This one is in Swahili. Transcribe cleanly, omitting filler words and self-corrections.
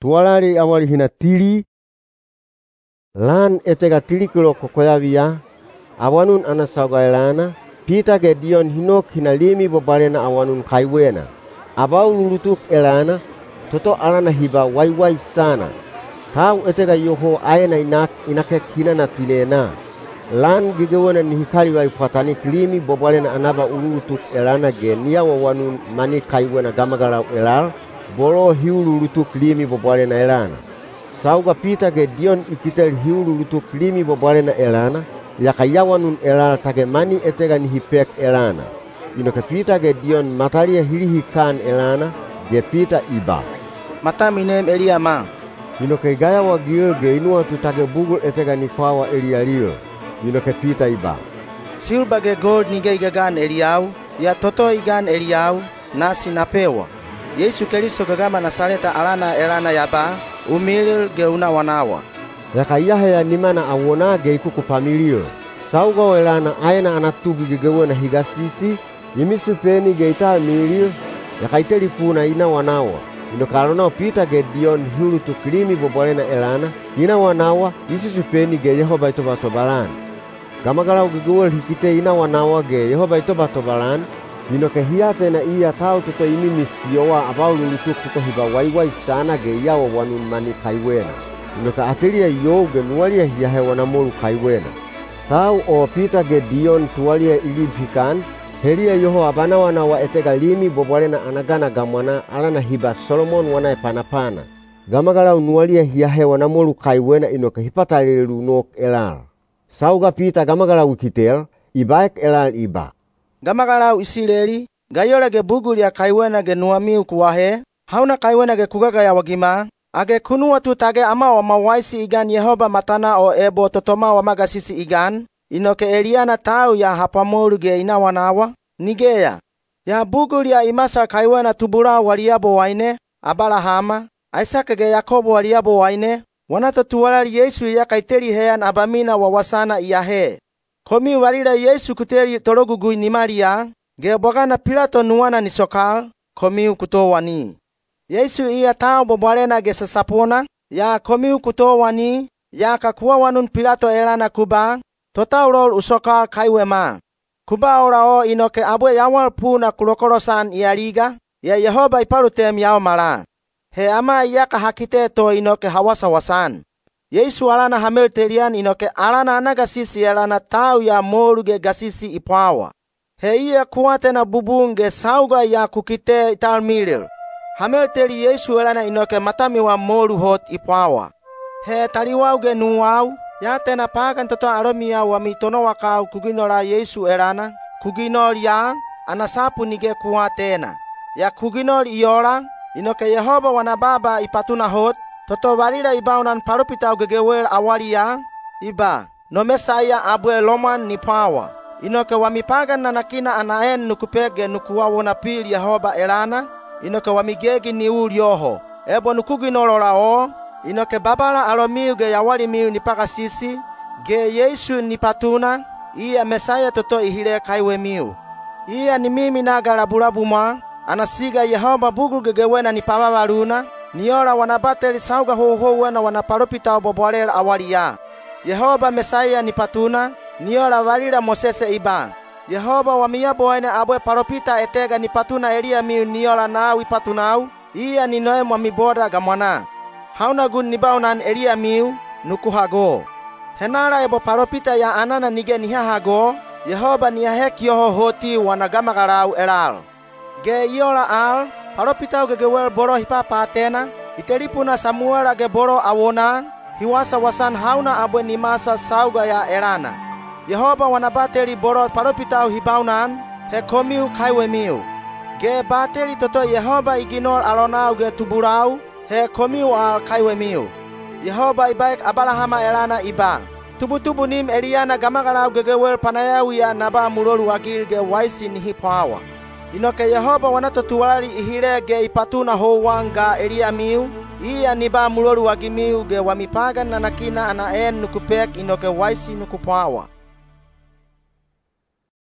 tualali awali hina tili lan etega tili kilo kokoyavia awanun ana saugailana Pita ge Dion hinok hina limi bobalena awanun kaiwena abau lulutuk elana toto alana hiba waiwai sana tau etega yoho aena inake hina na tinena lan gigewena ni hikali wai fatani limi bobalena anaba lulutuk elana ge nia wawanun mani kaiwena gamagalau elal bolo hiu lulutuk limi bobalena elana sauga Pita ge Dion ikitel hiu lulutuk limi bobalena elana yakayawanun elana tage mani etega ni hipek elana inoke Pita ge Dion matalia hilihikan elana ge Pita iba mata minem Elia ma inoke gaya wagil ge inua tu tage bugul etega ni kawa Elia lil inoke Pita iba silba ge gold nige igagan Eliau ya toto igan Eliau nasi napewa Yesu Kristo gagama Nasareta alana elana yaba umilil ge una wanawa yakayahe ya nimana awona ge ikuku familio sauga welana aena anatugi gegewena higasisi yimisu peni ge ita milio yakaiteli puna ina wanawa inokalona Pita ge Dion hulu tuklimi bobolena elana ina wanawa isusu peni ge Yehova itobatobalan gamagalau gegewel hikite ina wanawa ge Yehova itobatobalan inoke hiate na iya tau toto imi misiowa abau lulutuk toto hiba waiwai sana ge yawa wanun mani kaiwena inoka atelia yoge nualia hiyahe wanamolu kaiwena tau o Pita ge Dion tualia ilibhikan helia yoho abana wana wa etega limi bobolena anagana gamwana alana hiba Solomon wana panapana gamagalau nualia hiyahe wanamolu kaiwena inoka hipatalelu nok elal sauga Pita gamagalau ikitel ibaek elal iba gamagalau Isileli gayola ge bugul ya kaiwena ge nuamiu kuwahe hauna kaiwena ge kugaga ya wagima age kunua tu tage ama wa mawaisi igan Yehova matana o ebo totoma wa magasisi igan inoke Eliana tau ya hapamolu ge ina wanawa nigeya ya bugul ya imasa kaiwena tubura waliabo waine Abalahama Isaac ge Yakobo waliabo waine wanato tuwalali Yesu ya kaiteli heyan abamina wa wasana iyahe komi walila Yesu kuteli tologugui ni Maria ge bogana Pilato nuwana ni sokal komi kutowani Yesu iya tau bobalena ge sasapona ya komi kutowani ya kakuwa wanun Pilato elana kuba totaurol usokal kaiwema kuba orao inoke abwe yawal puna kulokorosan ialiga ya Yehova ipalutem yao mala he ama iyaka hakite to inoke hawasa wasan Yesu alana hameltelian inoke alana anagasisi elana tau ya moruge gasisi ipawa he iya kuwate na bubunge sauga ya kukite italmilil hamelteli Yesu elana inoke matami wa moru hot ipawa he taliwauge nuwau ya tena pagan toto aromia wa mitono wakau kuginora Yesu elana kuginor ya anasapu nige kuwatena ya kuginor iola inoke Yehova wana baba ipatuna hot toto walila ibaunan parupitau gegewel awalia iba no Mesaya abwe loman ni pawa inoke wamipagan na nakina anaen nukupege nukuwawona pili Yehova elana inoke wamigegi ni ulioho ebo nukuginolola o inoke babala alomiu ge yawali miu nipaka sisi ge Yesu nipatuna iya Mesaya toto ihile kaiwe miu iya ni mimi nagala bulabuma anasiga Yehova bugul gegewena nipawawaruna niola wanabateli sauga hoho wena wanaparopita obobwalela awalia Yehova Mesaya nipatuna niola walila Mosese iba Yehova wamiyabo wene abwe paropita etega nipatuna Elia miu niola na wipatunau iya ninoe mwamiboda gamwana hauna gun nibaunan Elia miu nukuhago henala ebo paropita ya anana nige nihahago Yehova niyaheki yoho hoti wanagamagalau elal ge iola al paropitau gegewel boro hipapa tena itelipuna Samuel ge boro awona hiwasa wasan hauna abwe ni masa sauga ya elana Yehova wanabateli boro paropitau hibaunan he komiu kaiwe miu ge bateli toto Yehova iginol alonau ge tuburau he komiu al kaiwe miu Yehova ibaik Abalahama elana iba tubutubu nim Eliana gamagalau gegewel panayawi ya naba mulolu wagil ge waisi ni hipawa inoke Yehova wanatotuwali ihile ge ipatuna howanga Elia miu iya niba mulolu wagimiu ge wamipagan na nakina anaen nukupek inoke waisi nukupawa